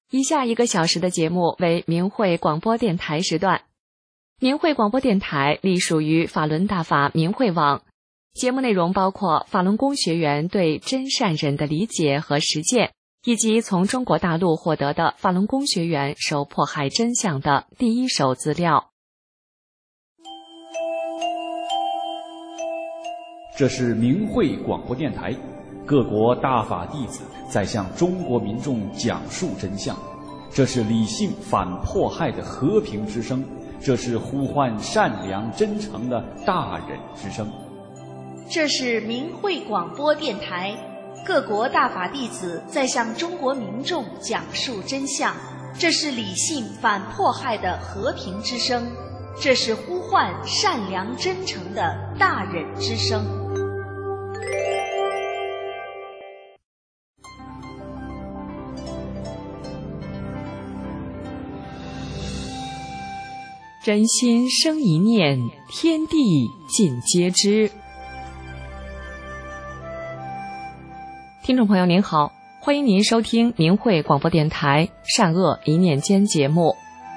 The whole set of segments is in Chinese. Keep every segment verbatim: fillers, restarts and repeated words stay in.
以下一个小时的节目为明慧广播电台时段。明慧广播电台隶属于法轮大法明慧网，节目内容包括法轮功学员对真善忍的理解和实践，以及从中国大陆获得的法轮功学员受迫害真相的第一手资料。 这是明慧广播电台，各国大法弟子在向中国民众讲述真相，这是理性反迫害的和平之声，这是呼唤善良真诚的大忍之声。 这是明慧广播电台，各国大法弟子在向中国民众讲述真相，这是理性反迫害的和平之声，这是呼唤善良真诚的大忍之声。 真心生一念，天地尽皆知。听众朋友您好，欢迎您收听明慧广播电台善恶一念间节目。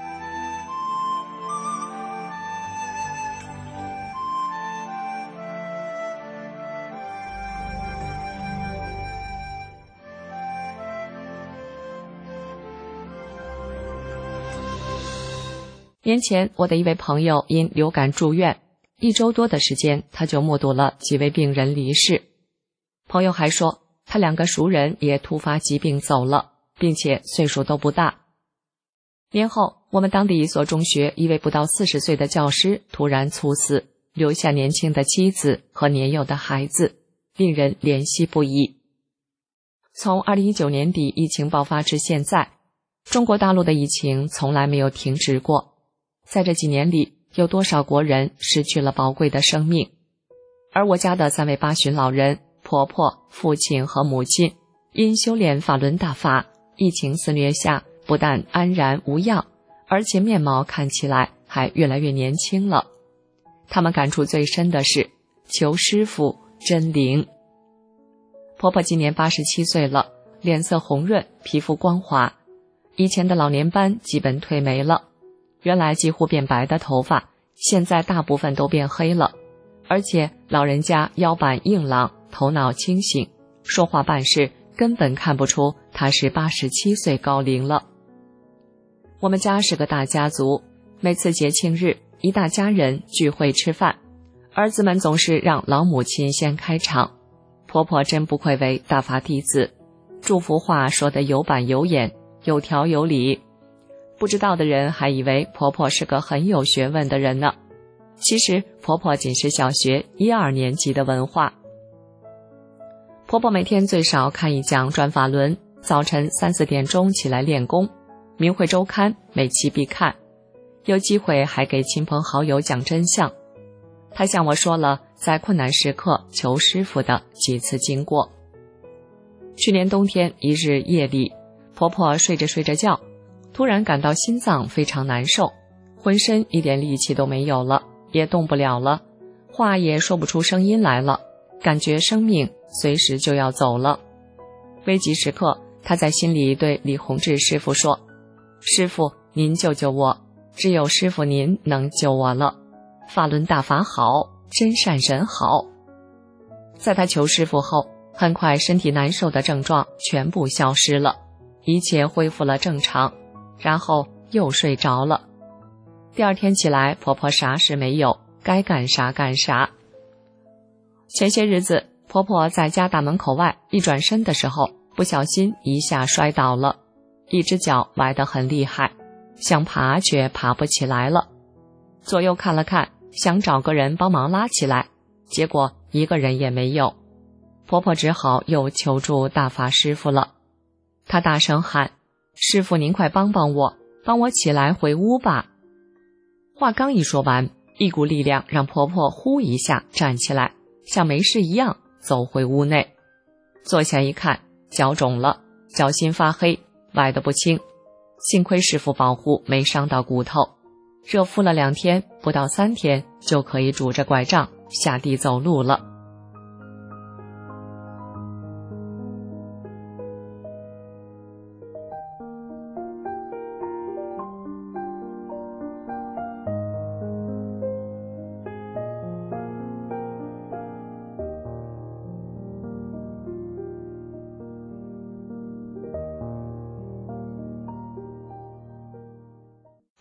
年前，我的一位朋友因流感住院，一周多的时间，他就目睹了几位病人离世。朋友还说，他两个熟人也突发疾病走了，并且岁数都不大。年后，我们当地一所中学一位不到四十岁的教师突然猝死，留下年轻的妻子和年幼的孩子，令人怜惜不已。从二零一九年底疫情爆发至现在，中国大陆的疫情从来没有停止过。在这几年里，有多少国人失去了宝贵的生命？而我家的三位八旬老人，婆婆、父亲和母亲，因修炼法轮大法，疫情肆虐下，不但安然无恙，而且面貌看起来还越来越年轻了。他们感触最深的是求师父真灵。婆婆今年八十七岁了，脸色红润，皮肤光滑，以前的老年斑基本褪没了。原来几乎变白的头发，现在大部分都变黑了，而且老人家腰板硬朗，头脑清醒，说话办事根本看不出他是八十七岁高龄了。我们家是个大家族，每次节庆日，一大家人聚会吃饭，儿子们总是让老母亲先开场。婆婆真不愧为大法弟子，祝福话说得有板有眼，有条有理。不知道的人还以为婆婆是个很有学问的人呢，其实婆婆仅是小学一二年级的文化。婆婆每天最少看一讲转法轮，早晨三四点钟起来练功，明慧周刊每期必看，有机会还给亲朋好友讲真相。她向我说了在困难时刻求师父的几次经过。去年冬天一日夜里，婆婆睡着睡着觉，突然感到心脏非常难受，浑身一点力气都没有了，也动不了了，话也说不出声音来了，感觉生命随时就要走了。危急时刻，他在心里对李洪志师父说，师父您救救我，只有师父您能救我了，法轮大法好，真善人好。在他求师父后，很快身体难受的症状全部消失了，一切恢复了正常，然后又睡着了。第二天起来，婆婆啥事没有，该干啥干啥。前些日子，婆婆在家大门口外一转身的时候，不小心一下摔倒了，一只脚崴得很厉害，想爬却爬不起来了。左右看了看，想找个人帮忙拉起来，结果一个人也没有。婆婆只好又求助大法师父了。她大声喊，师父您快帮帮我，帮我起来回屋吧。话刚一说完，一股力量让婆婆呼一下站起来，像没事一样走回屋内。坐下一看，脚肿了，脚心发黑，崴得不轻，幸亏师父保护没伤到骨头，热敷了两天，不到三天就可以拄着拐杖下地走路了。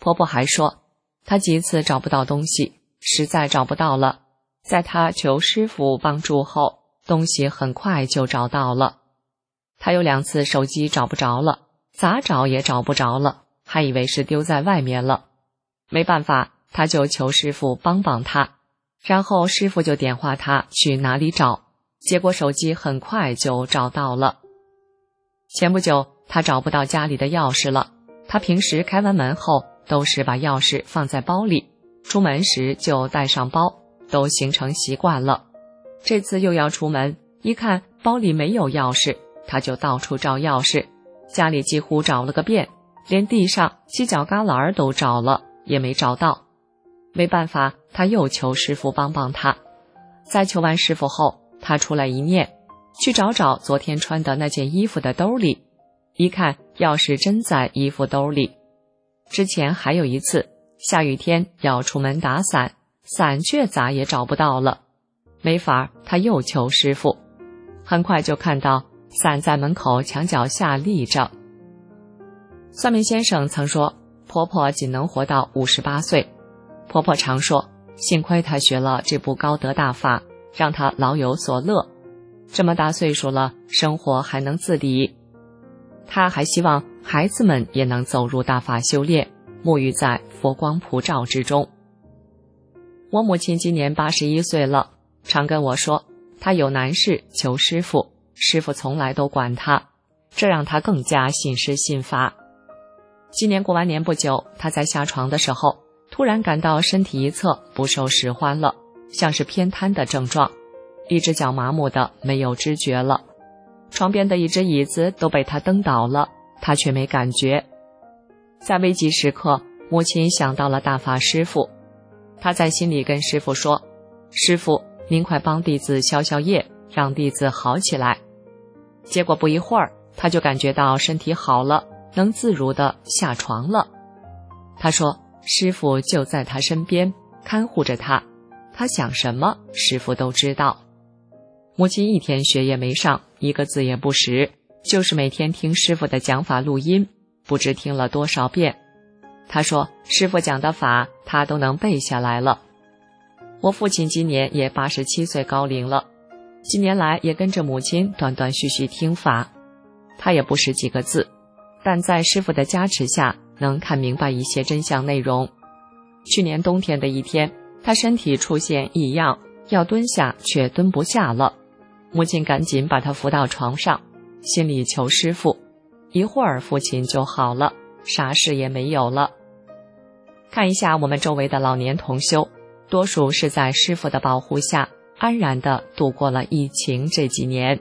婆婆还说，她几次找不到东西，实在找不到了，在她求师傅帮助后，东西很快就找到了。她有两次手机找不着了，咋找也找不着了，还以为是丢在外面了。没办法，她就求师傅帮帮她，然后师傅就点化她去哪里找，结果手机很快就找到了。前不久，她找不到家里的钥匙了，她平时开完门后都是把钥匙放在包里，出门时就带上包，都形成习惯了。这次又要出门，一看包里没有钥匙，她就到处找钥匙，家里几乎找了个遍，连地上犄角旮旯都找了，也没找到。没办法，她又求师傅帮帮她。在求完师傅后，她出来一念，去找找昨天穿的那件衣服的兜里，一看钥匙真在衣服兜里。之前还有一次，下雨天要出门打伞，伞却咋也找不到了。没法，她又求师傅，很快就看到伞在门口墙角下立着。算命先生曾说，婆婆仅能活到五十八岁。婆婆常说，幸亏她学了这部高德大法，让她老有所乐，这么大岁数了，生活还能自理。她还希望孩子们也能走入大法修炼，沐浴在佛光普照之中。我母亲今年八十一岁了，常跟我说，她有难事求师傅，师傅从来都管她，这让她更加信师信法。今年过完年不久，她在下床的时候，突然感到身体一侧不受使唤了，像是偏瘫的症状，一只脚麻木的没有知觉了。床边的一只椅子都被她蹬倒了，她却没感觉。在危急时刻，母亲想到了大法师父，她在心里跟师父说，师父，您快帮弟子消消业，让弟子好起来。结果不一会儿，她就感觉到身体好了，能自如地下床了。她说，师父就在她身边看护着她，她想什么师父都知道。母亲一天学也没上，一个字也不识，就是每天听师父的讲法录音，不知听了多少遍。她说，师父讲的法她都能背下来了。我父亲今年也八十七岁高龄了，近年来也跟着母亲断断续续听法。他也不识几个字，但在师父的加持下，能看明白一些真相内容。去年冬天的一天，他身体出现异样，要蹲下却蹲不下了。母亲赶紧把他扶到床上，心里求师父，一会儿父亲就好了，啥事也没有了。看一下我们周围的老年同修，多数是在师父的保护下安然地度过了疫情这几年。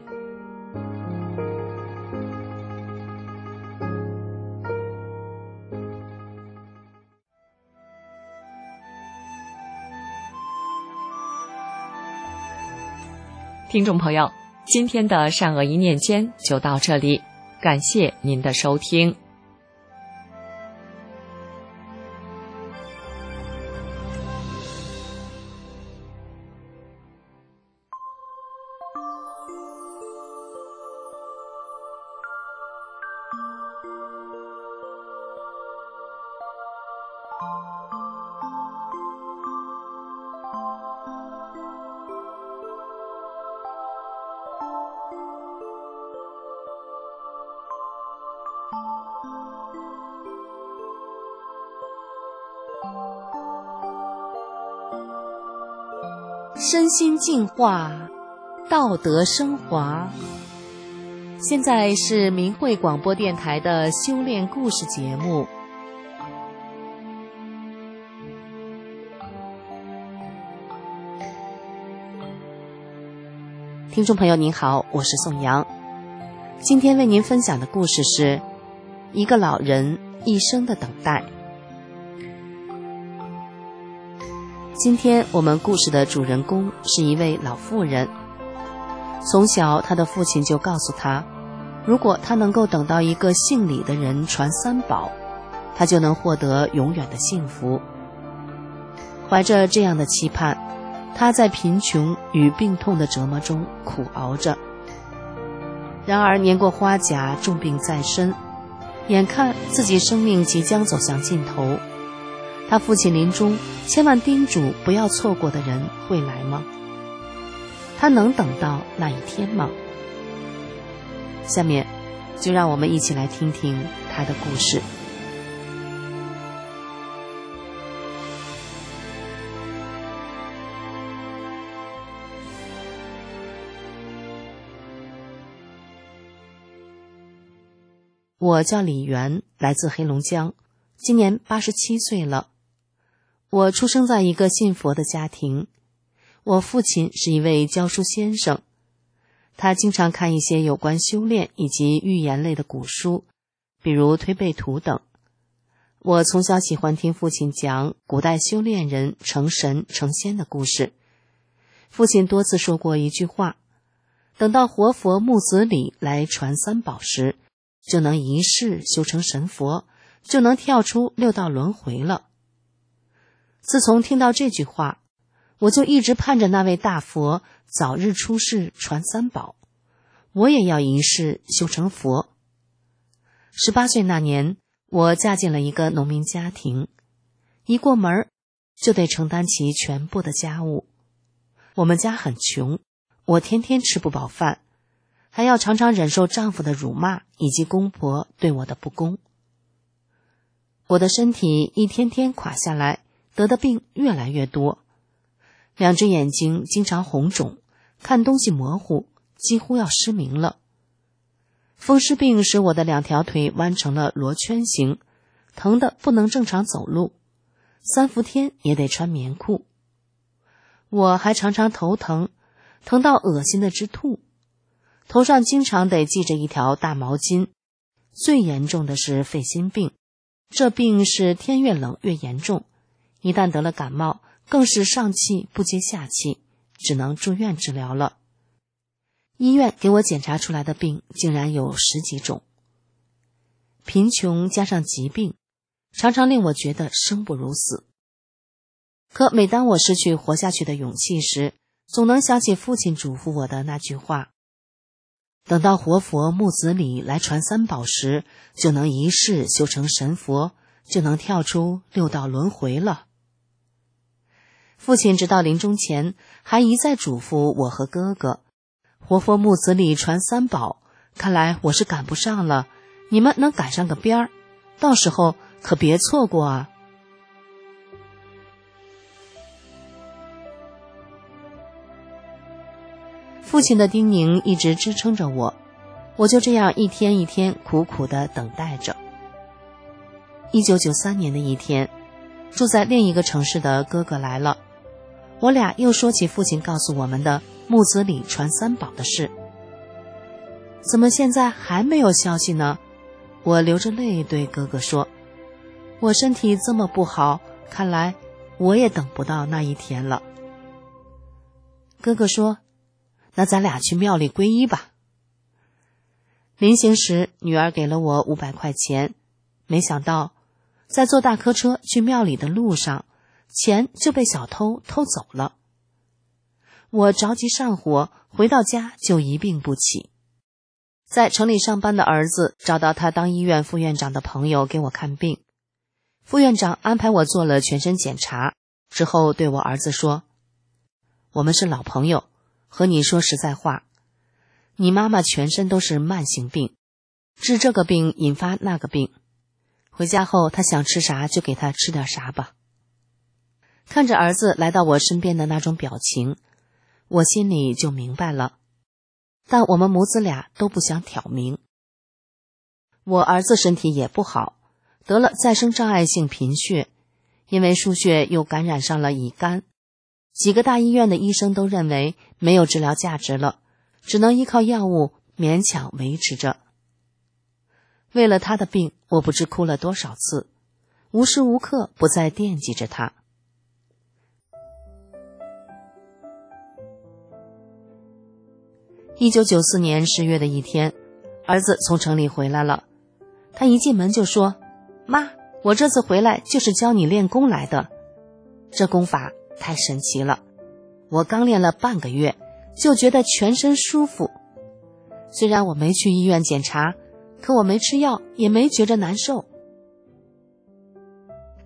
听众朋友，今天的善恶一念间就到这里，感谢您的收听。 身心净化，道德升华。现在是明慧广播电台的修炼故事节目。听众朋友您好，我是宋阳。今天为您分享的故事是一个老人一生的等待。今天我们故事的主人公是一位老妇人。从小她的父亲就告诉她，如果她能够等到一个姓李的人传三宝，她就能获得永远的幸福。怀着这样的期盼，她在贫穷与病痛的折磨中苦熬着。然而年过花甲，重病在身，眼看自己生命即将走向尽头， 他父亲临终千万叮嘱不要错过的人会来吗？他能等到那一天吗？下面就让我们一起来听听他的故事。我叫李媛，来自黑龙江，今年八十七岁了。我出生在一个信佛的家庭，我父亲是一位教书先生，他经常看一些有关修炼以及寓言类的古书，比如《推背图》等。我从小喜欢听父亲讲古代修炼人成神成仙的故事。父亲多次说过一句话，等到活佛木子李来传三宝时，就能一世修成神佛，就能跳出六道轮回了。自从听到这句话，我就一直盼着那位大佛早日出世传三宝，我也要一世修成佛。十八岁那年，我嫁进了一个农民家庭，一过门就得承担起全部的家务。我们家很穷，我天天吃不饱饭，还要常常忍受丈夫的辱骂以及公婆对我的不公。我的身体一天天垮下来，得的病越来越多，两只眼睛经常红肿，看东西模糊，几乎要失明了。风湿病使我的两条腿弯成了罗圈形，疼得不能正常走路，三伏天也得穿棉裤。我还常常头疼，疼到恶心的直吐，头上经常得系着一条大毛巾。最严重的是肺心病，这病是天越冷越严重，一旦得了感冒，更是上气不接下气，只能住院治疗了。医院给我检查出来的病竟然有十几种。贫穷加上疾病，常常令我觉得生不如死。可每当我失去活下去的勇气时，总能想起父亲嘱咐我的那句话，等到活佛木子李来传三宝时，就能一世修成神佛，就能跳出六道轮回了。父亲直到临终前还一再嘱咐我和哥哥，活佛木子李传三宝，看来我是赶不上了，你们能赶上个边儿，到时候可别错过啊。父亲的叮咛一直支撑着我，我就这样一天一天苦苦地等待着。一九九三年的一天，住在另一个城市的哥哥来了，我俩又说起父亲告诉我们的木子李传三宝的事。怎么现在还没有消息呢？我流着泪对哥哥说，我身体这么不好，看来我也等不到那一天了。哥哥说，那咱俩去庙里皈依吧。临行时，女儿给了我五百块钱，没想到在坐大客车去庙里的路上，钱就被小偷偷走了。我着急上火，回到家就一病不起。在城里上班的儿子找到他当医院副院长的朋友给我看病，副院长安排我做了全身检查，之后对我儿子说，我们是老朋友，和你说实在话，你妈妈全身都是慢性病，治这个病引发那个病，回家后她想吃啥就给她吃点啥吧。看着儿子来到我身边的那种表情，我心里就明白了，但我们母子俩都不想挑明。我儿子身体也不好，得了再生障碍性贫血，因为输血又感染上了乙肝，几个大医院的医生都认为没有治疗价值了，只能依靠药物勉强维持着。为了他的病，我不知哭了多少次，无时无刻不在惦记着他。一九九四年十月的一天，儿子从城里回来了，他一进门就说，妈，我这次回来就是教你练功来的，这功法太神奇了，我刚练了半个月就觉得全身舒服。虽然我没去医院检查，可我没吃药也没觉着难受。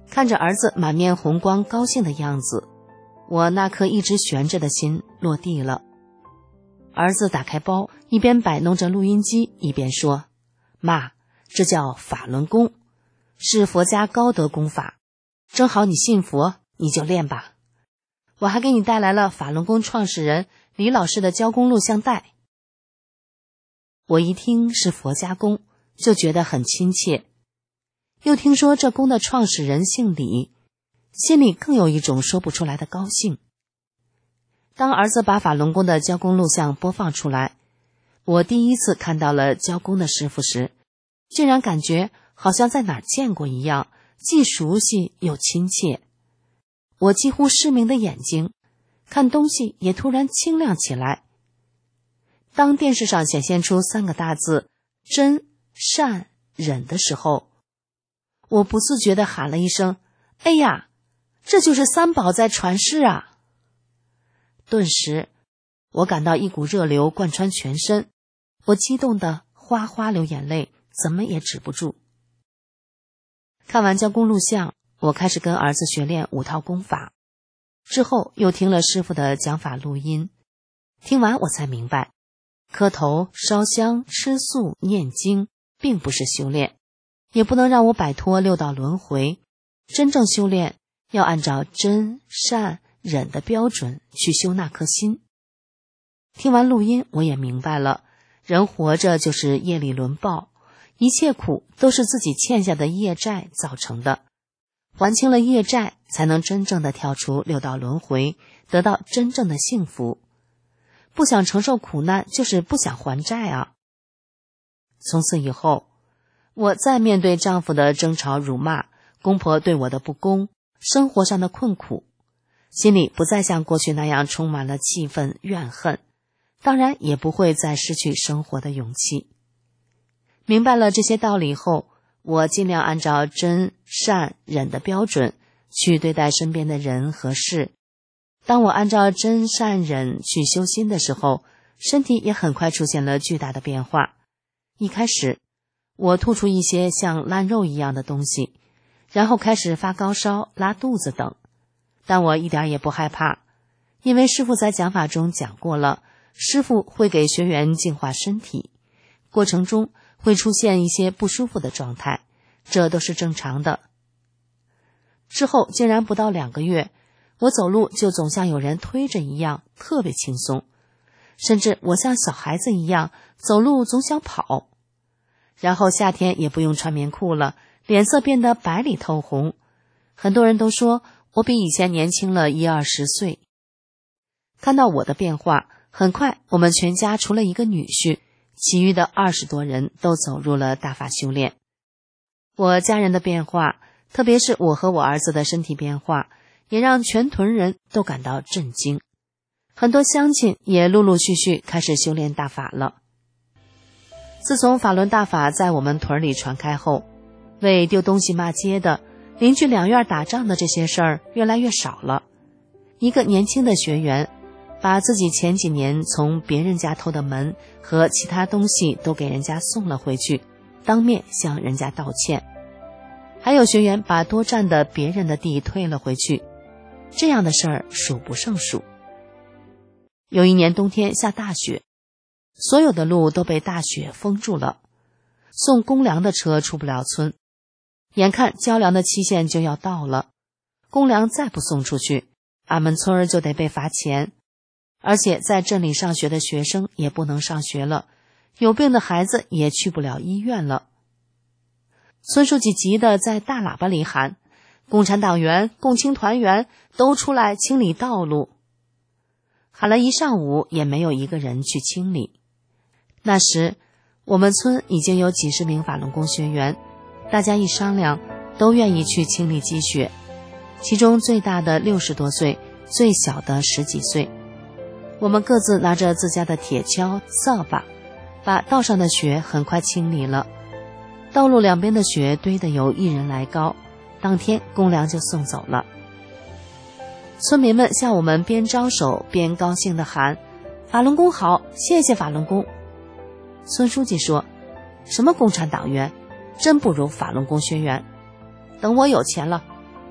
看着儿子满面红光高兴的样子，我那颗一直悬着的心落地了。儿子打开包，一边摆弄着录音机，一边说：妈，这叫法轮功，是佛家高德功法，正好你信佛，你就练吧。我还给你带来了法轮功创始人李老师的教功录像带。我一听是佛家功，就觉得很亲切，又听说这功的创始人姓李，心里更有一种说不出来的高兴。当儿子把法轮功的教功录像播放出来，我第一次看到了教功的师傅时，竟然感觉好像在哪儿见过一样，既熟悉又亲切。我几乎失明的眼睛看东西也突然清亮起来。当电视上显现出三个大字真善忍的时候，我不自觉地喊了一声：哎呀，这就是三宝在传世啊！顿时我感到一股热流贯穿全身，我激动得哗哗流眼泪，怎么也止不住。看完教功录像，我开始跟儿子学练五套功法，之后又听了师傅的讲法录音，听完我才明白，磕头、烧香、吃素、念经并不是修炼，也不能让我摆脱六道轮回。真正修炼要按照真善忍的标准去修那颗心。听完录音，我也明白了，人活着就是业力轮报，一切苦都是自己欠下的业债造成的，还清了业债，才能真正的跳出六道轮回，得到真正的幸福。不想承受苦难，就是不想还债啊。从此以后，我再面对丈夫的争吵辱骂，公婆对我的不公，生活上的困苦，心里不再像过去那样充满了气愤怨恨，当然也不会再失去生活的勇气。明白了这些道理后，我尽量按照真善忍的标准去对待身边的人和事。当我按照真善忍去修心的时候，身体也很快出现了巨大的变化。一开始我吐出一些像烂肉一样的东西，然后开始发高烧、拉肚子等，但我一点也不害怕，因为师父在讲法中讲过了，师父会给学员净化身体，过程中会出现一些不舒服的状态，这都是正常的。之后竟然不到两个月，我走路就总像有人推着一样，特别轻松，甚至我像小孩子一样，走路总想跑。然后夏天也不用穿棉裤了，脸色变得白里透红，很多人都说我比以前年轻了一二十岁。看到我的变化，很快我们全家除了一个女婿，其余的二十多人都走入了大法修炼。我家人的变化，特别是我和我儿子的身体变化，也让全屯人都感到震惊。很多乡亲也陆陆续续开始修炼大法了。自从法轮大法在我们屯里传开后，为丢东西骂街的、邻居两院打仗的这些事儿越来越少了。一个年轻的学员把自己前几年从别人家偷的门和其他东西都给人家送了回去，当面向人家道歉。还有学员把多占的别人的地退了回去，这样的事儿数不胜数。有一年冬天下大雪，所有的路都被大雪封住了，送公粮的车出不了村。眼看交粮的期限就要到了，公粮再不送出去，俺们村儿就得被罚钱，而且在镇里上学的学生也不能上学了，有病的孩子也去不了医院了。村书记急得在大喇叭里喊：共产党员、共青团员都出来清理道路。喊了一上午也没有一个人去清理。那时我们村已经有几十名法轮功学员，大家一商量，都愿意去清理积雪，其中最大的六十多岁，最小的十几岁。我们各自拿着自家的铁锹、扫把，把道上的雪很快清理了。道路两边的雪堆得有一人来高，当天公粮就送走了。村民们向我们边招手边高兴地喊：法轮功好，谢谢法轮功。孙书记说：什么共产党员，真不如法轮功学员。等我有钱了，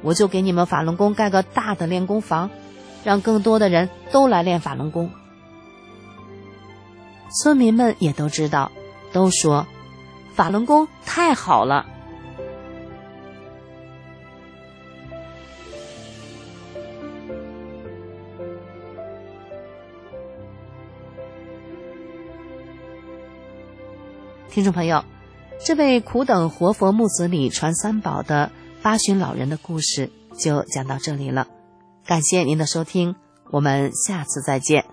我就给你们法轮功盖个大的练功房，让更多的人都来练法轮功。村民们也都知道，都说法轮功太好了。听众朋友，这位苦等活佛木子李传三宝的八旬老人的故事就讲到这里了，感谢您的收听，我们下次再见。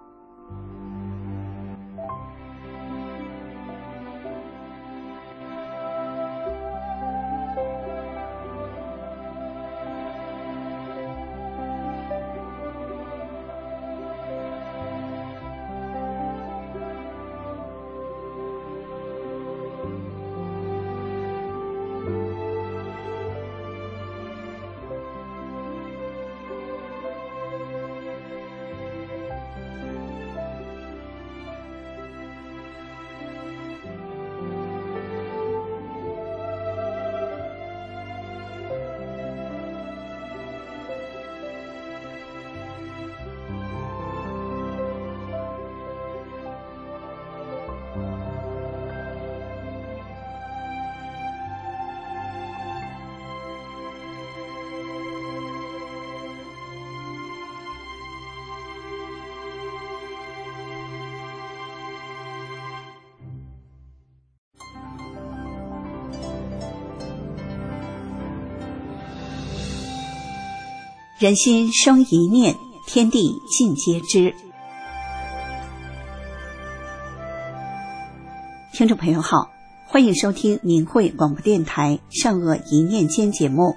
人心生一念，天地尽皆知。听众朋友好，欢迎收听明慧广播电台善恶一念间节目。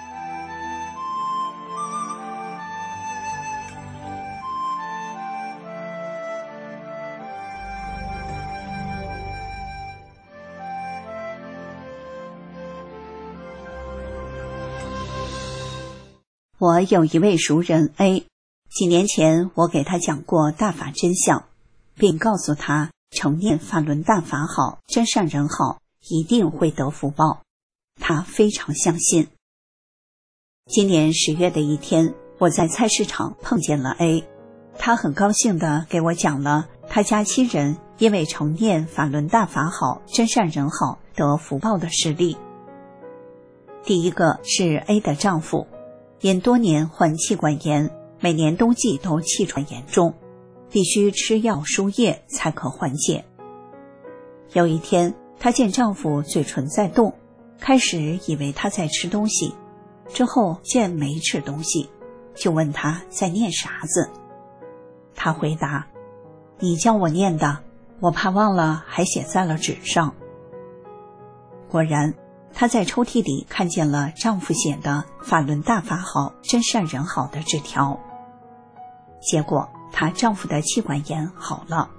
我有一位熟人 A， 几年前我给他讲过大法真相，并告诉他承念法轮大法好，真善人好，一定会得福报。他非常相信。今年十月的一天，我在菜市场碰见了 A， 他很高兴地给我讲了他家亲人因为承念法轮大法好，真善人好得福报的事例。第一个是 A 的丈夫，因多年患气管炎，每年冬季都气喘严重，必须吃药输液才可缓解。有一天，她见丈夫嘴唇在动，开始以为他在吃东西，之后见没吃东西，就问他在念啥子。他回答：你叫我念的，我怕忘了，还写在了纸上。果然，她在抽屉里看见了丈夫写的法轮大法好，真善人好的纸条。结果她丈夫的气管炎好了。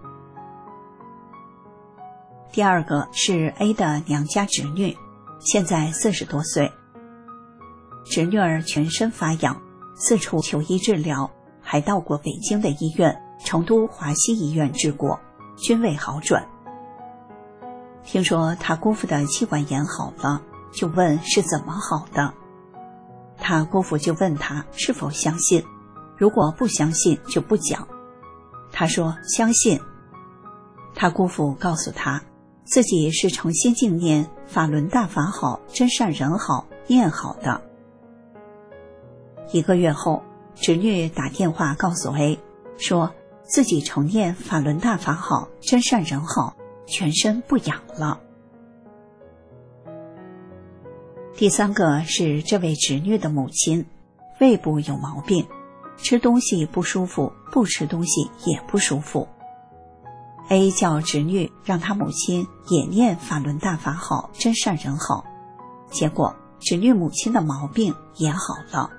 第二个是 A 的娘家侄女，现在四十多岁。侄女儿全身发痒，四处求医治疗，还到过北京的医院、成都华西医院治过，均未好转。听说她姑父的气管炎好了，就问是怎么好的。她姑父就问她是否相信，如果不相信就不讲。她说相信。她姑父告诉她，自己是诚心敬念法轮大法好，真善人好念好的。一个月后，侄女打电话告诉 A， 说自己承念法轮大法好，真善人好，全身不痒了。第三个是这位侄女的母亲，胃部有毛病，吃东西不舒服，不吃东西也不舒服。A 叫侄女让她母亲也念法轮大法好，真善人好，结果侄女母亲的毛病也好了。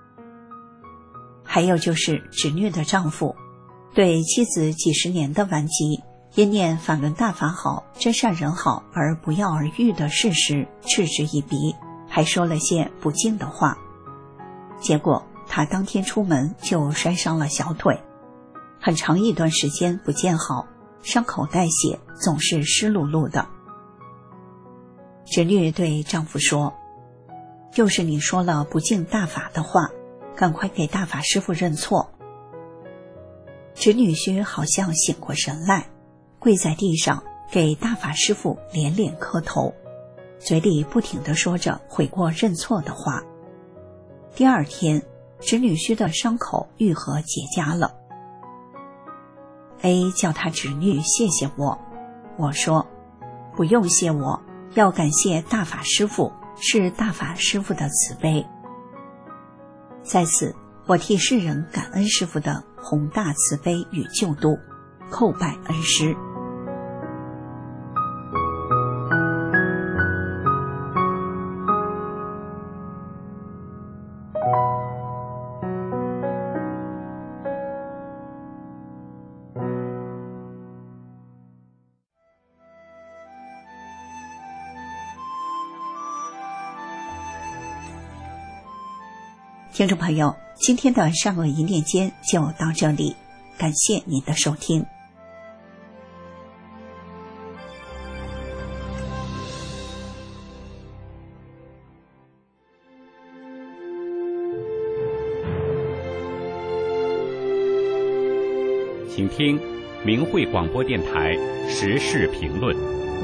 还有就是侄女的丈夫，对妻子几十年的顽疾，因念法轮大法好，真善人好而不药而愈的事实嗤之以鼻，还说了些不敬的话。结果他当天出门就摔伤了小腿，很长一段时间不见好，伤口带血，总是湿漉漉的。侄女对丈夫说， 又是你说了不敬大法的话，赶快给大法师父认错。”侄女婿好像醒过神来，跪在地上给大法师父连连磕头，嘴里不停地说着悔过认错的话。第二天，侄女婿的伤口愈合结痂了。A 叫他侄女谢谢我，我说不用谢我，要感谢大法师父，是大法师父的慈悲。在此，我替世人感恩师父的宏大慈悲与救度，叩拜恩师。听众朋友，今天的善恶一念间就到这里，感谢您的收听。 请听明慧广播电台时事评论。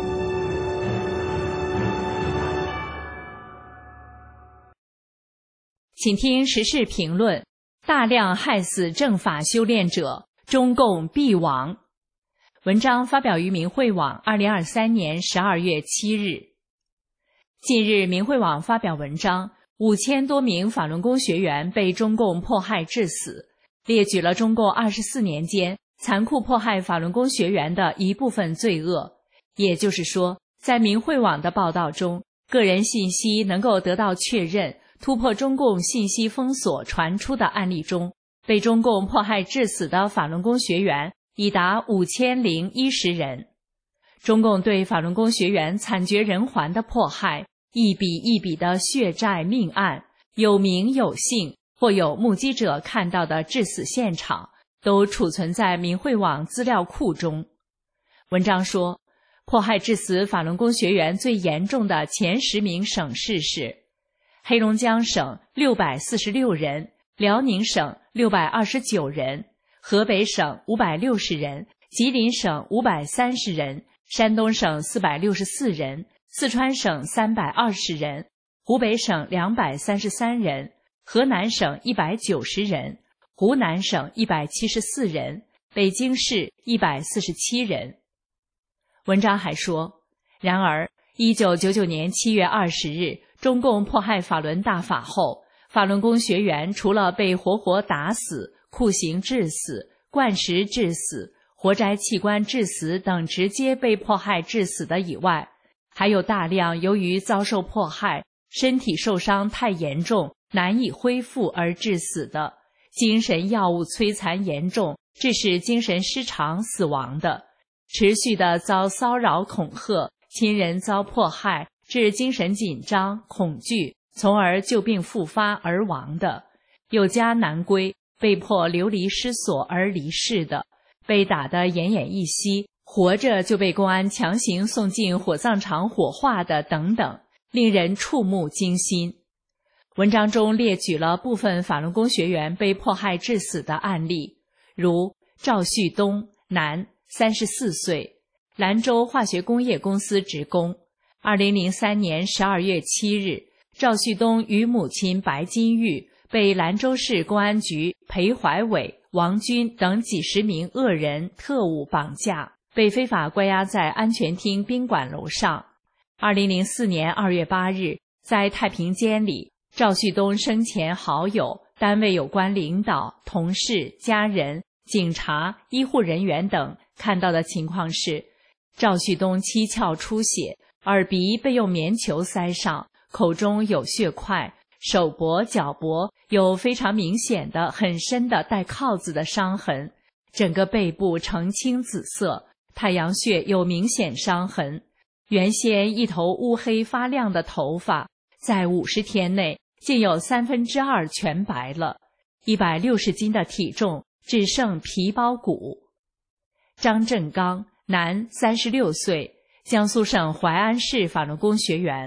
请听时事评论：大量害死正法修炼者，中共必亡。文章发表于明慧网二零二三年十二月七日。近日，明慧网发表文章，五千多名法轮功学员被中共迫害致死，列举了中共二十四年间残酷迫害法轮功学员的一部分罪恶。也就是说，在明慧网的报道中，个人信息能够得到确认，突破中共信息封锁传出的案例中，被中共迫害致死的法轮功学员已达五千零一十人。中共对法轮功学员惨绝人寰的迫害，一笔一笔的血债命案，有名有姓或有目击者看到的致死现场，都储存在明慧网资料库中。文章说，迫害致死法轮功学员最严重的前十名省市是黑龙江省六百四十六人，辽宁省六百二十九人，河北省五百六十人，吉林省五百三十人，山东省四百六十四人，四川省三百二十人，湖北省两百三十三人，河南省一百九十人，湖南省一百七十四人，北京市一百四十七人。文章还说，然而一九九九年七月二十日，中共迫害法轮大法后，法轮功学员除了被活活打死、酷刑致死、灌食致死、活摘器官致死等直接被迫害致死的以外，还有大量由于遭受迫害，身体受伤太严重，难以恢复而致死的，精神药物摧残严重，致使精神失常死亡的，持续的遭骚扰恐吓，亲人遭迫害致精神紧张恐惧，从而旧病复发而亡的，有家难归，被迫流离失所而离世的，被打得奄奄一息，活着就被公安强行送进火葬场火化的等等，令人触目惊心。文章中列举了部分法轮功学员被迫害致死的案例，如赵旭东，男，三十四岁，兰州化学工业公司职工。二零零三年十二月七日，赵旭东与母亲白金玉被兰州市公安局裴怀伟、王军等几十名恶人特务绑架，被非法关押在安全厅宾馆楼上。二零零四年二月八日，在太平间里，赵旭东生前好友、单位有关领导、同事、家人、警察、医护人员等看到的情况是，赵旭东七窍出血，耳鼻被用棉球塞上，口中有血块，手脖、脚脖有非常明显的很深的带铐子的伤痕，整个背部呈青紫色，太阳穴有明显伤痕，原先一头乌黑发亮的头发，在五十天内竟有三分之二全白了，一百六十斤的体重只剩皮包骨。张振刚，男，三十六岁，江苏省淮安市法轮功学员。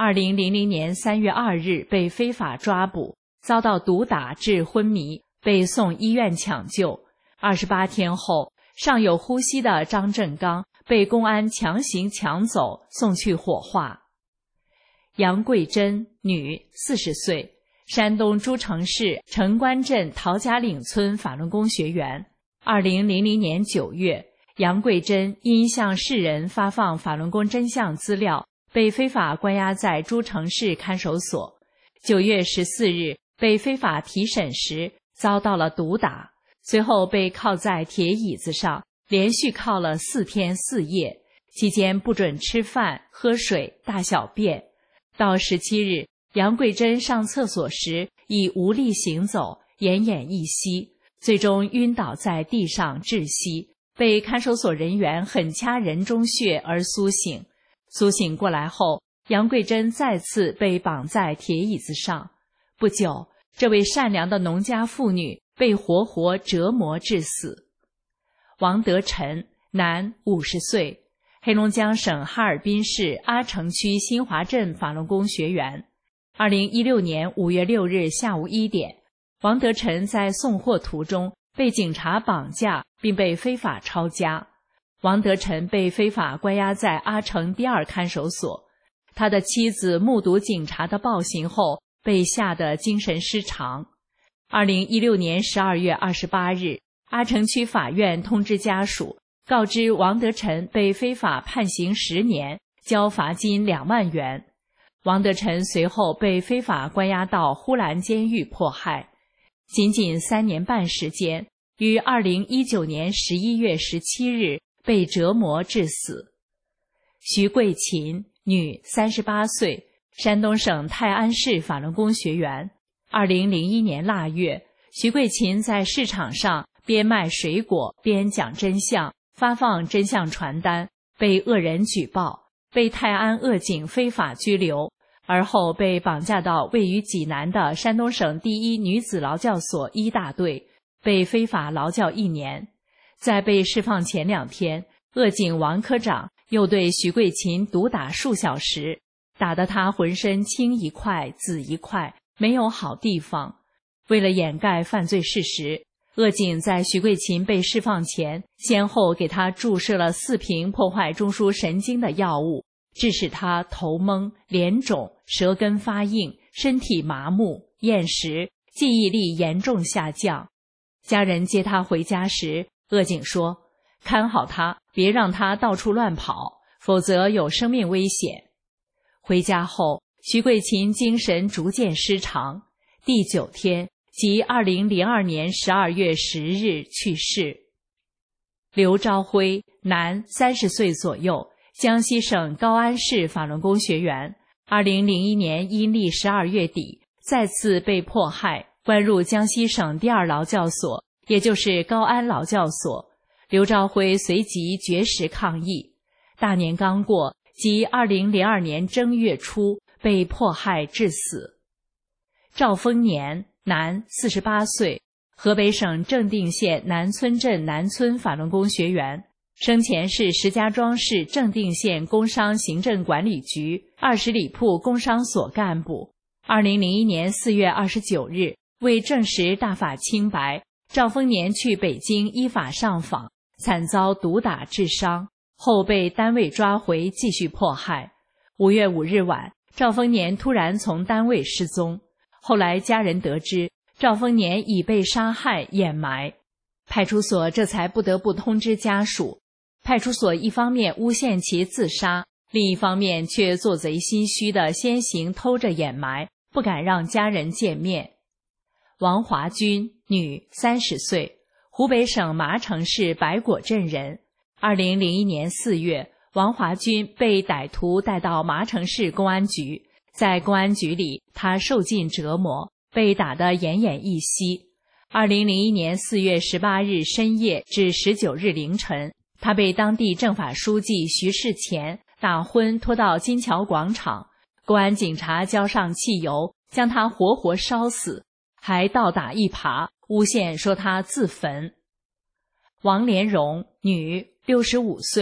二零零零年三月二日被非法抓捕，遭到毒打致昏迷，被送医院抢救。二十八天后，尚有呼吸的张振刚被公安强行抢走，送去火化。杨桂珍，女，四十岁，山东诸城市城关镇陶家岭村法轮功学员。二零零零年九月，杨桂珍因向世人发放法轮功真相资料，被非法关押在诸城市看守所。九月十四日被非法提审时遭到了毒打，随后被铐在铁椅子上，连续铐了四天四夜，期间不准吃饭、喝水、大小便。到十七日，杨桂珍上厕所时已无力行走，奄奄一息，最终晕倒在地上窒息，被看守所人员狠掐人中穴而苏醒。苏醒过来后，杨桂珍再次被绑在铁椅子上。不久，这位善良的农家妇女被活活折磨致死。王德臣，男，五十岁，黑龙江省哈尔滨市阿城区新华镇法轮功学员。二零一六年五月六日下午一点，王德臣在送货途中被警察绑架，并被非法抄家。王德臣被非法关押在阿城第二看守所，他的妻子目睹警察的暴行后，被吓得精神失常。二零一六年十二月二十八日，阿城区法院通知家属，告知王德臣被非法判刑十年，交罚金两万元。王德臣随后被非法关押到呼兰监狱迫害，仅仅三年半时间，于二零一九年十一月十七日被折磨致死。徐桂琴，女，三十八岁，山东省泰安市法轮功学员。二零零一年腊月，徐桂琴在市场上边卖水果边讲真相，发放真相传单，被恶人举报，被泰安鄂警非法拘留，而后被绑架到位于济南的山东省第一女子劳教所一大队，被非法劳教一年。在被释放前两天，鄂警王科长又对徐桂琴毒打数小时，打得她浑身青一块紫一块，没有好地方。为了掩盖犯罪事实，鄂警在徐桂琴被释放前，先后给她注射了四瓶破坏中枢神经的药物，致使她头蒙、脸肿、舌根发硬、身体麻木、厌食、记忆力严重下降。家人接她回家时，鄂警说，看好她，别让她到处乱跑，否则有生命危险。回家后，徐桂琴精神逐渐失常，第九天即二零零二年十二月十日去世。刘朝辉，男，三十岁左右，江西省高安市法轮功学员。二零零一年阴历十二月底，再次被迫害，关入江西省第二劳教所，也就是高安劳教所。刘朝辉随即绝食抗议。大年刚过，即二零零二年正月初被迫害致死。赵丰年，男，四十八岁，河北省正定县南村镇南村法轮功学员，生前是石家庄市正定县工商行政管理局二十里铺工商所干部。二零零一年四月二十九日，为证实大法清白，赵丰年去北京依法上访，惨遭毒打致伤，后被单位抓回继续迫害。五月五日晚，赵丰年突然从单位失踪，后来家人得知赵丰年已被杀害掩埋，派出所这才不得不通知家属。派出所一方面诬陷其自杀，另一方面却做贼心虚的先行偷着掩埋，不敢让家人见面。王华军，女，三十岁，湖北省麻城市白果镇人。二零零一年四月，王华军被歹徒带到麻城市公安局，在公安局里，他受尽折磨，被打得奄奄一息。二零零一年四月十八日深夜至十九日凌晨，他被当地政法书记徐世前打昏，拖到金桥广场，公安警察浇上汽油，将他活活烧死，还倒打一耙，诬陷说他自焚。王连荣，女，六十五岁，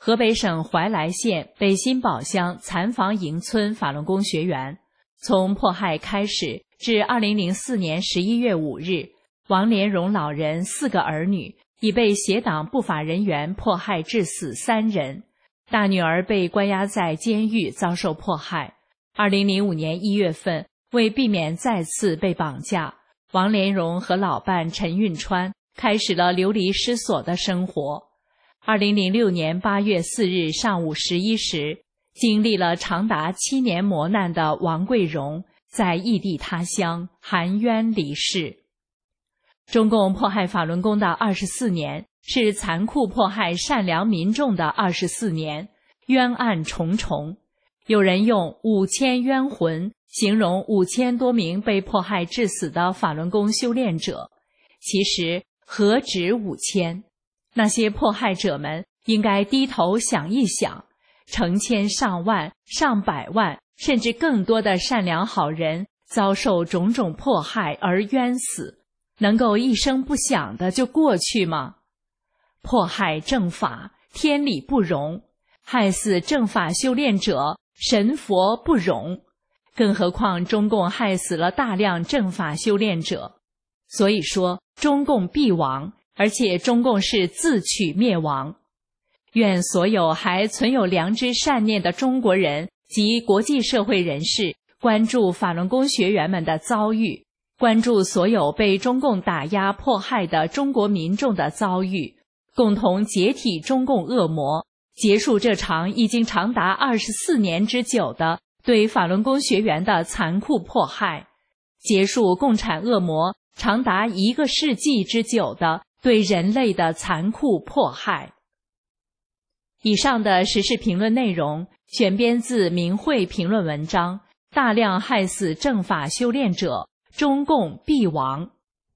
河北省怀来县北新堡乡残房营村法轮功学员。从迫害开始至二零零四年十一月五日，王连荣老人四个儿女已被邪党不法人员迫害致死三人，大女儿被关押在监狱遭受迫害。二零零五年一月份，为避免再次被绑架，王连荣和老伴陈运川开始了流离失所的生活。二零零六年八月四日上午十一时，经历了长达七年磨难的王桂荣在异地他乡含冤离世。中共迫害法轮功的二十四年，是残酷迫害善良民众的二十四年，冤案重重。有人用五千冤魂形容五千多名被迫害致死的法轮功修炼者，其实何止五千？那些迫害者们应该低头想一想，成千上万、上百万，甚至更多的善良好人遭受种种迫害而冤死，能够一声不响的就过去吗？迫害正法，天理不容；害死正法修炼者，神佛不容。更何况中共害死了大量正法修炼者，所以说中共必亡，而且中共是自取灭亡。愿所有还存有良知善念的中国人及国际社会人士关注法轮功学员们的遭遇，关注所有被中共打压迫害的中国民众的遭遇，共同解体中共恶魔，结束这场已经长达二十四年之久的对法轮功学员的残酷迫害，结束共产恶魔长达一个世纪之久的对人类的残酷迫害。以上的时事评论内容选编自明慧评论文章，大量害死正法修炼者，中共必亡。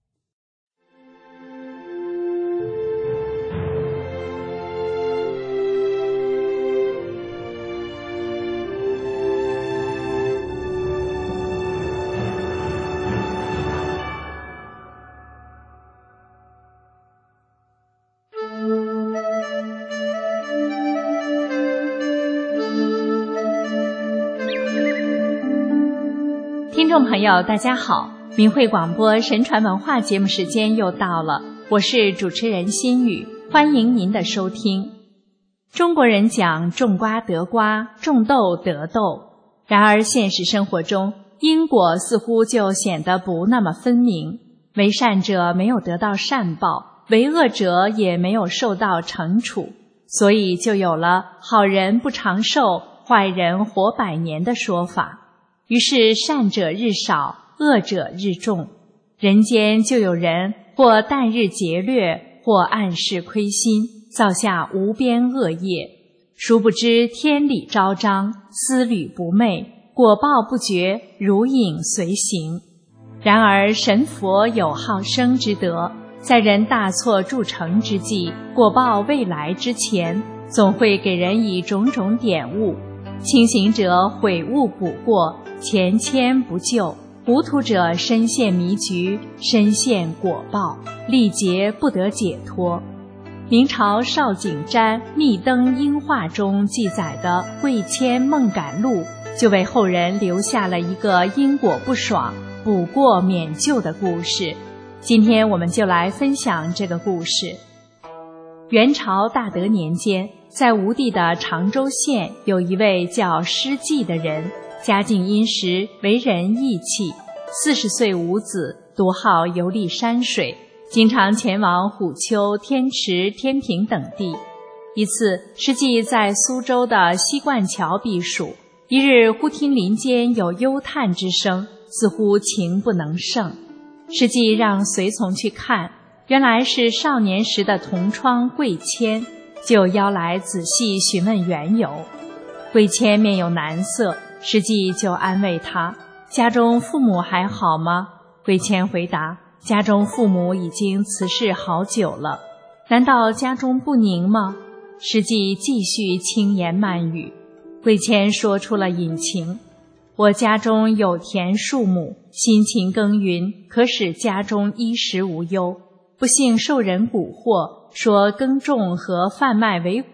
听众朋友大家好，明慧广播神传文化节目时间又到了，我是主持人心雨，欢迎您的收听。中国人讲种瓜得瓜，种豆得豆，然而现实生活中因果似乎就显得不那么分明，为善者没有得到善报，为恶者也没有受到惩处，所以就有了好人不长寿，坏人活百年的说法。于是善者日少，恶者日众，人间就有人或旦日劫掠，或暗室亏心，造下无边恶业。殊不知天理昭彰，思虑不昧，果报不绝，如影随形。然而神佛有好生之德，在人大错铸成之际，果报未来之前，总会给人以种种点悟。清醒者悔悟补过，前迁不救；糊涂者深陷迷局，深陷果报，历劫不得解脱。明朝邵景瞻《密灯英话》中记载的贵谦梦感录，就为后人留下了一个因果不爽、补过免救的故事。今天我们就来分享这个故事。元朝大德年间，在吴地的常州县有一位叫施济的人，家境殷实，为人义气，四十岁无子，独好游历山水，经常前往虎丘、天池、天平等地。一次，施济在苏州的西冠桥避暑，一日忽听林间有忧叹之声，似乎情不能胜。施济让随从去看，原来是少年时的同窗贵谦，就邀来仔细询问缘由。贵谦面有难色，施济就安慰他：家中父母还好吗？贵谦回答：家中父母已经辞世好久了。难道家中不宁吗？施济继续轻言慢语。贵谦说出了隐情：我家中有田数亩，辛勤耕耘，可使家中衣食无忧。不幸受人蛊惑，说耕种和贩卖为谷，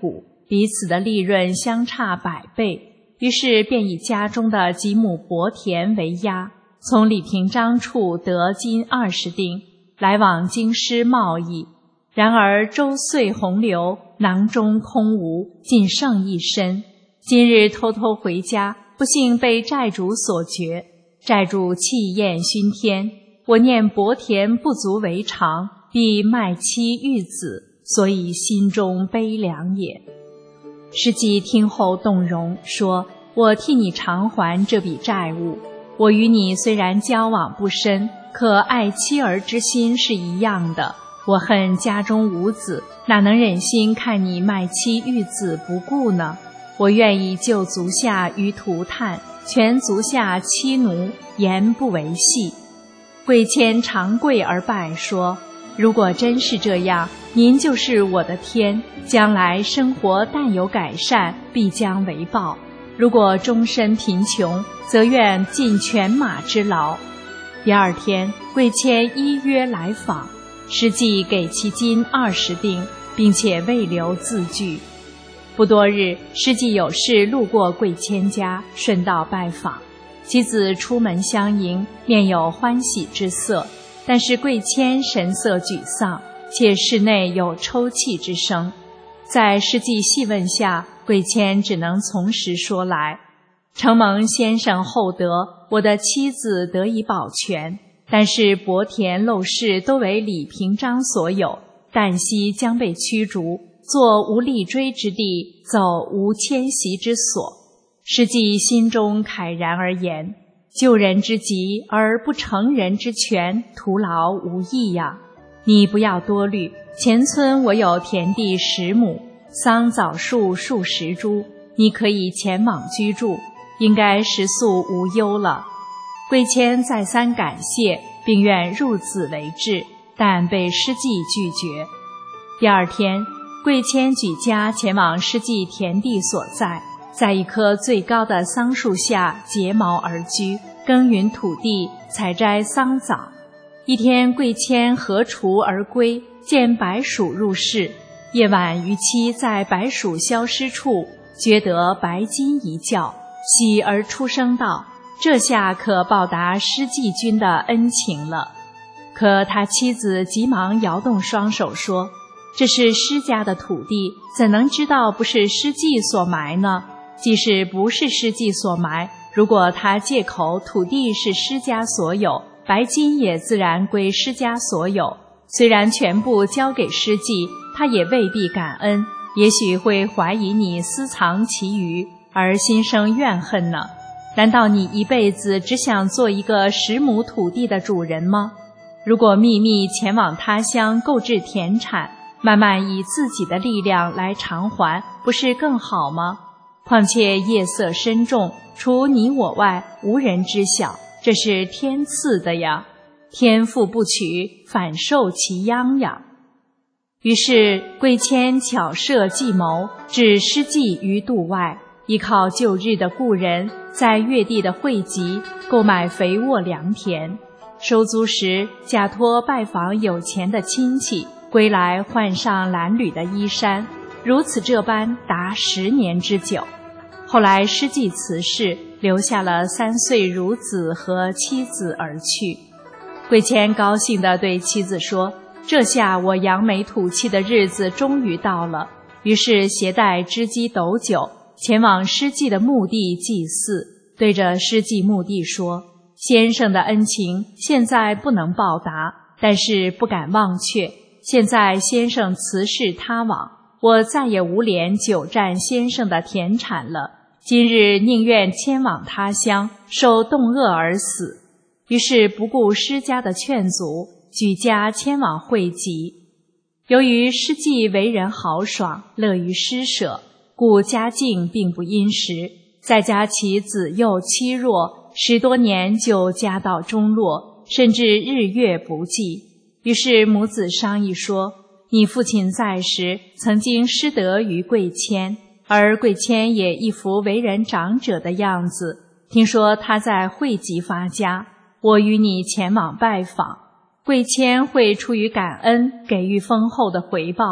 彼此的利润相差百倍，于是便以家中的几亩薄田为押，从李平章处得金二十锭，来往京师贸易。然而周岁洪流，囊中空无，仅剩一身。今日偷偷回家，不幸被债主所决。债主气焰熏天，我念薄田不足为常，必卖妻育子，所以心中悲凉也。师季听后动容，说：我替你偿还这笔债务。我与你虽然交往不深，可爱妻儿之心是一样的。我恨家中无子，哪能忍心看你卖妻育子不顾呢？我愿意救足下于涂炭，全足下妻奴，言不为戏。贵谦长跪而拜，说：如果真是这样，您就是我的天，将来生活但有改善，必将为报；如果终身贫穷，则愿尽犬马之劳。第二天，贵谦依约来访，师季给其金二十锭，并且未留字据。不多日，师季有事路过贵谦家，顺道拜访。妻子出门相迎，面有欢喜之色，但是贵谦神色沮丧，且室内有抽泣之声。在师季细问下，贵谦只能从实说来：承蒙先生厚德，我的妻子得以保全，但是薄田陋室都为李平章所有，旦夕将被驱逐，坐无立锥之地，走无迁徙之所。师季心中慨然而言：救人之急而不成人之全，徒劳无益呀！你不要多虑，前村我有田地十亩，桑枣树数十株，你可以前往居住，应该食宿无忧了。贵谦再三感谢，并愿入子为质，但被师季拒绝。第二天，贵谦举家前往师季田地所在，在一棵最高的桑树下结茅而居，耕耘土地，采摘桑枣。一天，贵谦合锄而归，见白鼠入室。夜晚，于妻在白鼠消失处觉得白金一叫，喜而出声道：这下可报答师季君的恩情了。可他妻子急忙摇动双手说：这是师家的土地，怎能知道不是师季所埋呢？即使不是师季所埋，如果他借口土地是师家所有，白金也自然归师家所有。虽然全部交给师季，他也未必感恩，也许会怀疑你私藏其余，而心生怨恨呢。难道你一辈子只想做一个十亩土地的主人吗？如果秘密前往他乡购置田产，慢慢以自己的力量来偿还，不是更好吗？况且夜色深重，除你我外，无人知晓，这是天赐的呀。天父不取，反受其殃呀。于是贵谦巧设计谋，置师季于度外，依靠旧日的故人，在越地的汇集购买肥沃良田。收租时，假托拜访有钱的亲戚，归来换上褴褛的衣衫，如此这般达十年之久。后来师季辞世，留下了三岁孺子和妻子而去。贵谦高兴地对妻子说：这下我扬眉吐气的日子终于到了。于是携带织机斗酒，前往师季的墓地祭祀，对着师季墓地说：先生的恩情现在不能报答，但是不敢忘却。现在先生辞世他往，我再也无脸久占先生的田产了。今日宁愿迁往他乡，受冻饿而死。于是不顾师家的劝阻，举家迁往会稽。由于师季为人豪爽，乐于施舍，故家境并不殷实。再加其子幼妻弱，十多年就家道中落，甚至日月不济。于是母子商议说：你父亲在时曾经施德于贵谦，而贵谦也一副为人长者的样子，听说他在会稽发家，我与你前往拜访，贵谦会出于感恩给予丰厚的回报，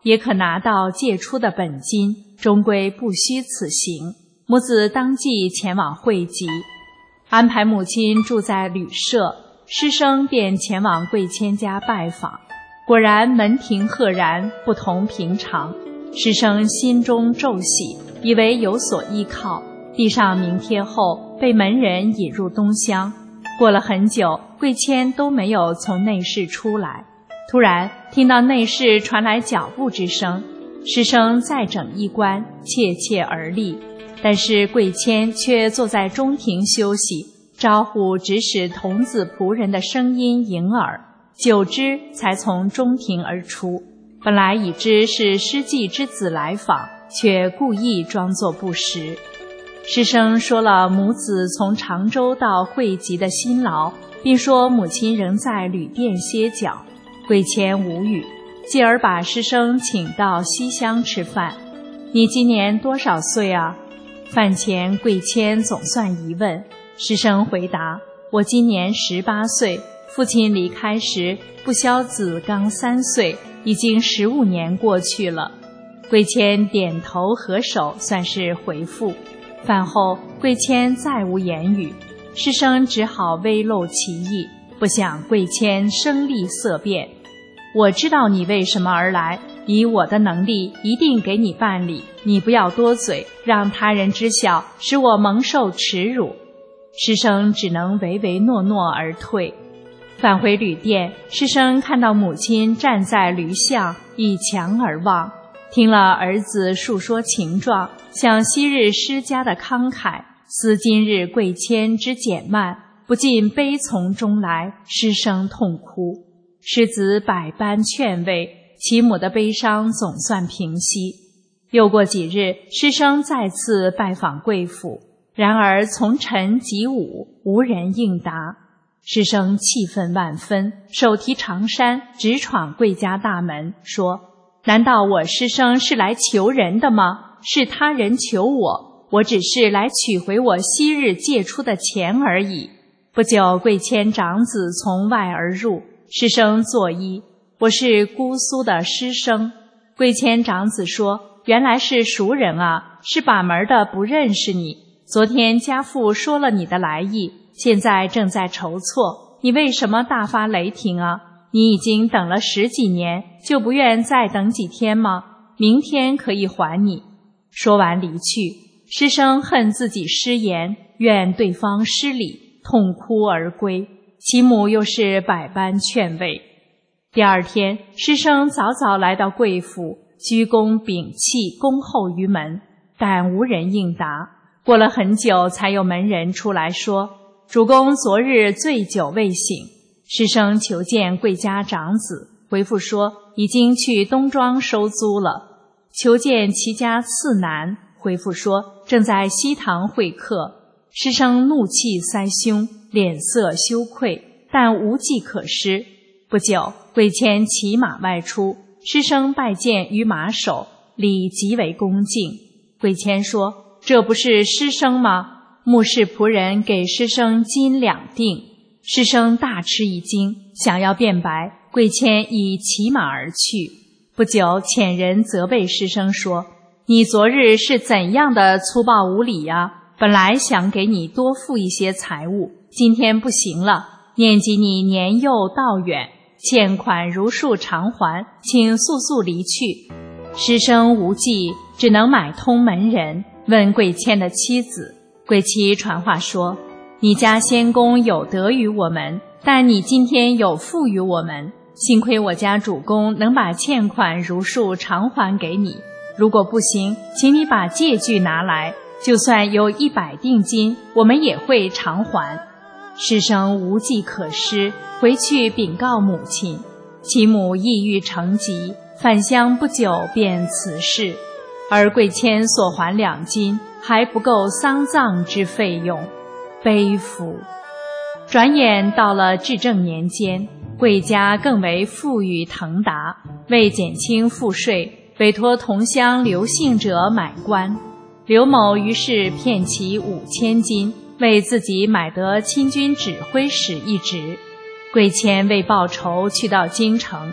也可拿到借出的本金，终归不虚此行。母子当即前往会稽，安排母亲住在旅社，师生便前往贵谦家拜访。果然门庭赫然，不同平常。师生心中骤喜，以为有所依靠，递上名帖后，被门人引入东厢。过了很久，贵谦都没有从内室出来。突然听到内室传来脚步之声，师生再整衣冠，怯怯而立。但是贵谦却坐在中庭休息，招呼指使童子仆人的声音迎耳，久之才从中庭而出。本来已知是师继之子来访，却故意装作不识。师生说了母子从常州到会稽的辛劳，并说母亲仍在旅店歇脚。贵谦无语，继而把师生请到西厢吃饭。你今年多少岁啊？饭前贵谦总算一问，师生回答：我今年十八岁，父亲离开时不肖子刚三岁，已经十五年过去了。贵谦点头合手，算是回复。饭后贵谦再无言语，师生只好微露其意。不想贵谦声厉色变：我知道你为什么而来，以我的能力一定给你办理，你不要多嘴，让他人知晓，使我蒙受耻辱。师生只能唯唯诺诺而退。返回旅店，师生看到母亲站在驴巷，倚墙而望，听了儿子述说情状，想昔日师家的慷慨，思今日贵谦之减慢，不禁悲从中来，失声痛哭。师子百般劝慰，其母的悲伤总算平息。又过几日，师生再次拜访贵府，然而从晨及午，无人应答。师生气愤万分，手提长衫直闯贵家大门，说：难道我师生是来求人的吗？是他人求我，我只是来取回我昔日借出的钱而已。不久，贵谦长子从外而入，师生作揖：我是姑苏的师生。贵谦长子说：原来是熟人啊，是把门的不认识你。昨天家父说了你的来意，现在正在筹措，你为什么大发雷霆啊？你已经等了十几年，就不愿再等几天吗？明天可以还你。说完离去。师生恨自己失言，怨对方失礼，痛哭而归。其母又是百般劝慰。第二天，师生早早来到贵府，鞠躬屏气恭候于门，但无人应答。过了很久，才有门人出来说：主公昨日醉酒未醒。师生求见贵家长子，回复说已经去东庄收租了。求见其家次男，回复说正在西堂会客。师生怒气塞胸，脸色羞愧，但无计可施。不久，贵谦骑马外出，师生拜见于马首，礼极为恭敬。贵谦说：这不是师生吗？目视仆人给师生金两锭。师生大吃一惊，想要辩白，贵谦已骑马而去。不久，遣人责备师生说：你昨日是怎样的粗暴无礼呀？本来想给你多付一些财物，今天不行了，念及你年幼道远，欠款如数偿还，请速速离去。师生无计，只能买通门人，问贵谦的妻子。贵妻传话说：你家先公有德于我们，但你今天有负于我们，幸亏我家主公能把欠款如数偿还给你，如果不行，请你把借据拿来，就算有一百锭金，我们也会偿还。师生无计可施，回去禀告母亲。其母抑郁成疾，返乡不久便辞世。而贵谦所还两金还不够丧葬之费用，悲夫！转眼到了至正年间，贵家更为富裕腾达，为减轻赋税，委托同乡刘姓者买官。刘某于是骗其五千金，为自己买得亲军指挥使一职。贵谦为报仇去到京城，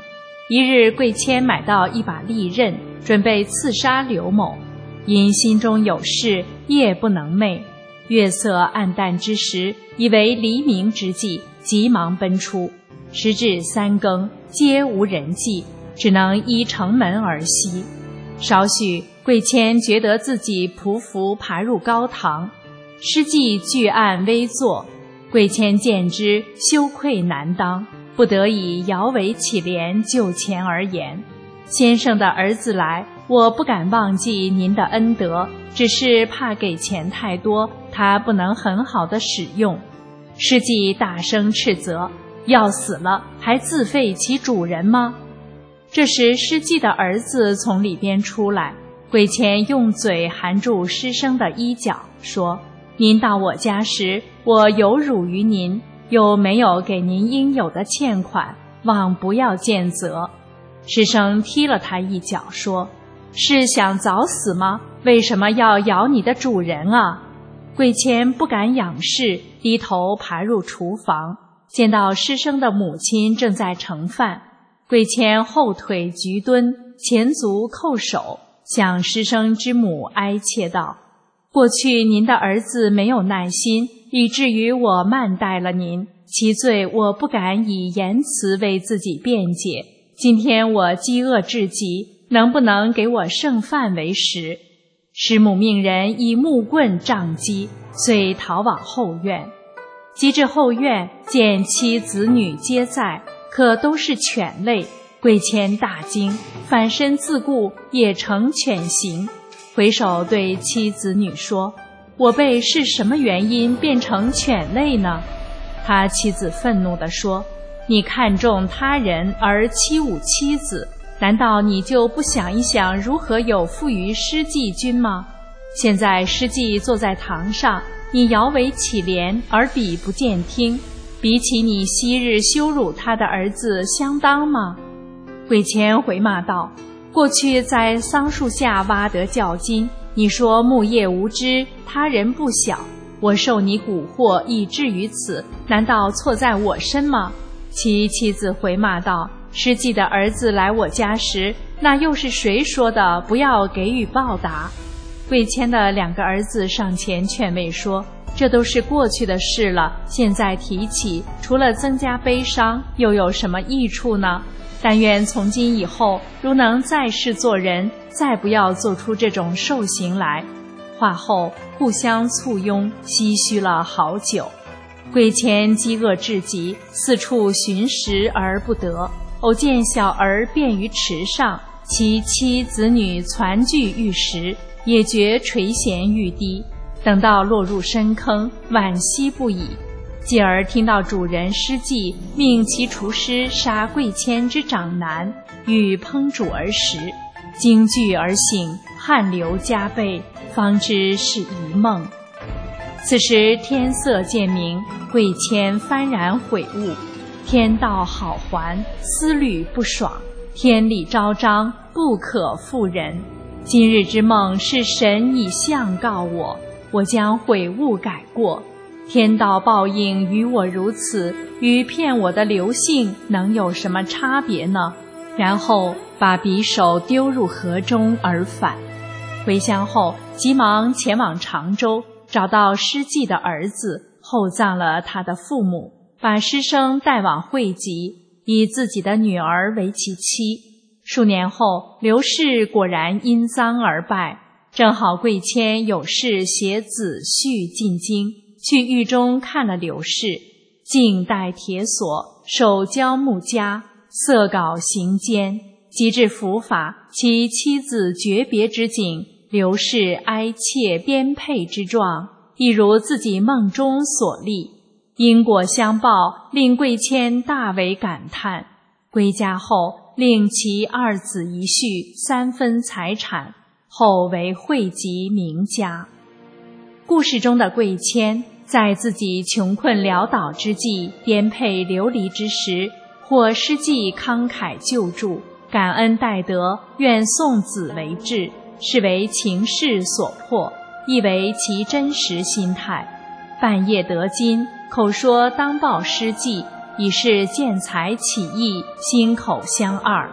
一日，贵谦买到一把利刃，准备刺杀刘某，因心中有事，夜不能寐。月色暗淡之时，以为黎明之际，急忙奔出。时至三更，皆无人迹，只能依城门而息。少许，贵谦觉得自己匍匐爬入高堂，师继巨案危坐。贵谦见之，羞愧难当，不得已摇尾乞怜，就前而言：先生的儿子来，我不敢忘记您的恩德，只是怕给钱太多，他不能很好的使用。师继大声斥责：要死了，还自废其主人吗？这时师继的儿子从里边出来，贵谦用嘴含住师生的衣角，说：您到我家时，我有辱于您，又没有给您应有的欠款，望不要见责。师生踢了他一脚，说：是想早死吗？为什么要咬你的主人啊？贵谦不敢仰视，低头爬入厨房，见到师生的母亲正在盛饭。贵谦后腿局蹲，前足叩首，向师生之母哀切道：过去您的儿子没有耐心，以至于我慢待了您，其罪我不敢以言辞为自己辩解。今天我饥饿至极，能不能给我剩饭为食？师母命人以木棍杖击，遂逃往后院。及至后院，见妻子女皆在，可都是犬类。贵谦大惊，反身自顾，也成犬形。回首对妻子女说：我辈是什么原因变成犬类呢？他妻子愤怒地说：你看重他人而欺侮妻子，难道你就不想一想如何有负于师继君吗？现在师继坐在堂上，你摇尾乞怜，耳彼不见听，比起你昔日羞辱他的儿子相当吗？贵谦回骂道：过去在桑树下挖得教金，你说木叶无知，他人不晓，我受你蛊惑以至于此，难道错在我身吗？其妻子回骂道：师继的儿子来我家时，那又是谁说的不要给予报答？贵谦的两个儿子上前劝慰说：这都是过去的事了，现在提起，除了增加悲伤，又有什么益处呢？但愿从今以后，如能在世做人，再不要做出这种兽行来。话后互相簇拥，唏嘘了好久。贵谦饥饿至极，四处寻食而不得，偶见小儿便于池上，其妻子女攒聚欲食，也觉垂涎欲滴。等到落入深坑，惋惜不已。继而听到主人师继命其厨师杀贵谦之长男，欲烹煮而食，惊惧而醒，汗流浃背，方知是一梦。此时天色渐明，贵谦幡然悔悟，天道好还，思虑不爽，天理昭彰，不可负人。今日之梦是神以相告我，我将悔悟改过。天道报应于我如此，与骗我的刘姓能有什么差别呢？然后把匕首丢入河中而返。回乡后，急忙前往常州，找到师继的儿子，厚葬了他的父母，把师生带往会稽，以自己的女儿为其妻。数年后，刘氏果然因丧而败，正好贵谦有事携子婿进京，去狱中看了刘氏，颈带铁锁，手交木枷，色稿行间。及至伏法，其妻子诀别之景，刘氏哀切颠沛之状，一如自己梦中所历。因果相报，令贵谦大为感叹。归家后，令其二子一婿三分财产，后为会稽名家。故事中的贵谦，在自己穷困潦倒之际，颠沛流离之时，或师继慷慨救助，感恩戴德，愿送子为质，是为情势所迫，亦为其真实心态。半夜得金，口说当报师继，已是见财起意，心口相二。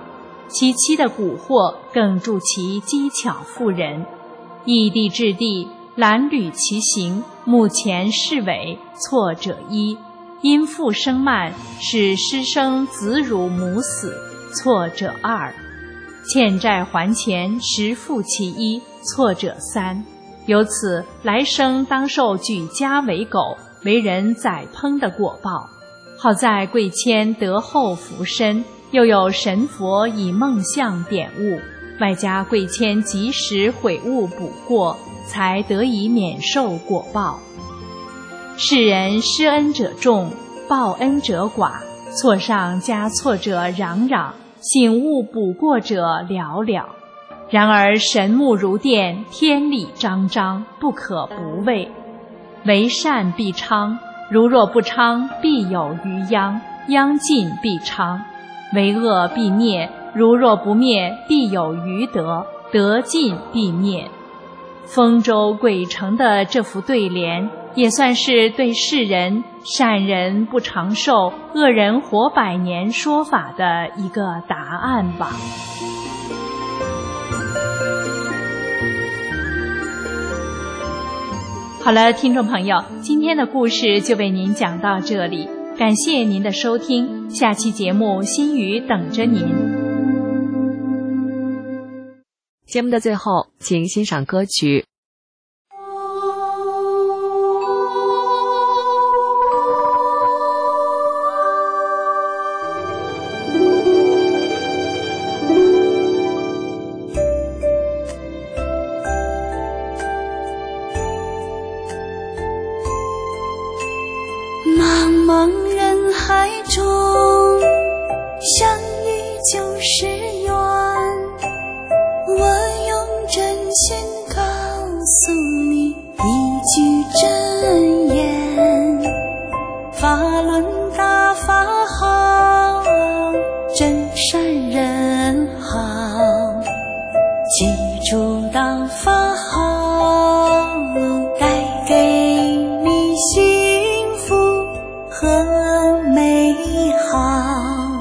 其妻的蛊惑更助其机巧妇人。异地至地，褴褛其行，目前是尾，错者一。因父生慢，使师生子辱母死，错者二。欠债还钱，实负其一，错者三。由此来生当受举家为狗，为人宰烹的果报。好在贵谦得后福身，又有神佛以梦象点悟，外加贵谦及时悔悟补过，才得以免受果报。世人施恩者众，报恩者寡，错上加错者攘攘，醒悟补过者寥寥。然而神目如电，天理昭彰，不可不畏。为善必昌，如若不昌，必有余殃，殃尽必昌；为恶必灭，如若不灭，必有余德，德尽必灭。丰州鬼城的这副对联，也算是对世人善人不长寿，恶人活百年说法的一个答案吧。好了，听众朋友，今天的故事就为您讲到这里，感谢您的收听，下期节目心语等着您。 节目的最后，请欣赏歌曲。 茫茫人海中，相遇就是缘。我用真心告诉你一句真言：法轮大法好，真善人好，记住大法好，带给你幸福和美好。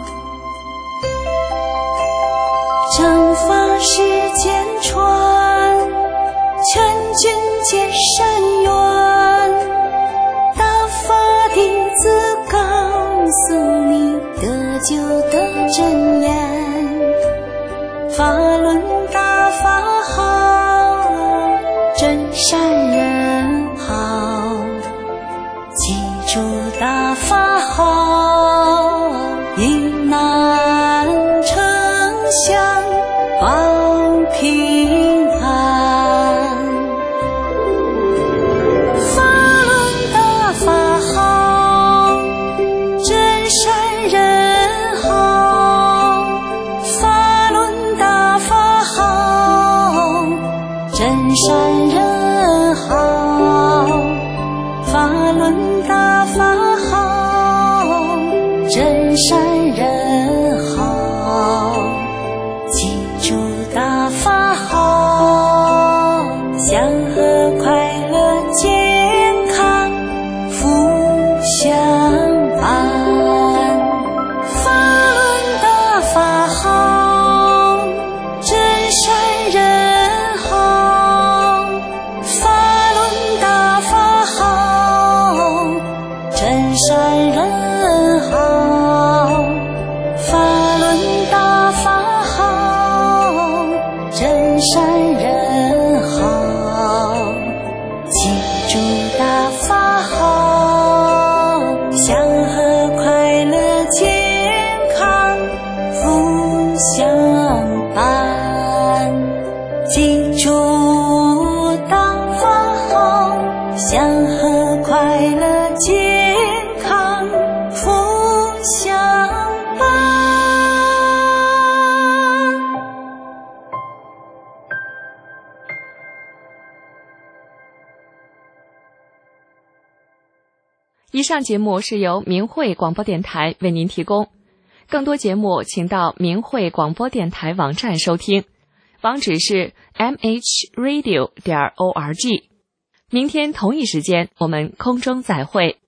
正法世间传，劝君结善缘。大法弟子告诉你得救的真言：法轮大法好，真善人好，记住大法好，遇难成祥保平安。法轮大法好，真善人好，法轮大法好，真善人好，法轮大法好，真善人好，记住大法好，祥和快乐健康福相伴。法轮大法好，真善人好，法轮大法好，真善人好，法轮大法好，真善人好，记住大法好，祥和快乐健康福相伴。记住大法好，祥和快乐健康福相伴。 以上节目是由明慧广播电台为您提供，更多节目请到明慧广播电台网站收听，网址是 m h radio 点 org。明天同一时间我们空中再会。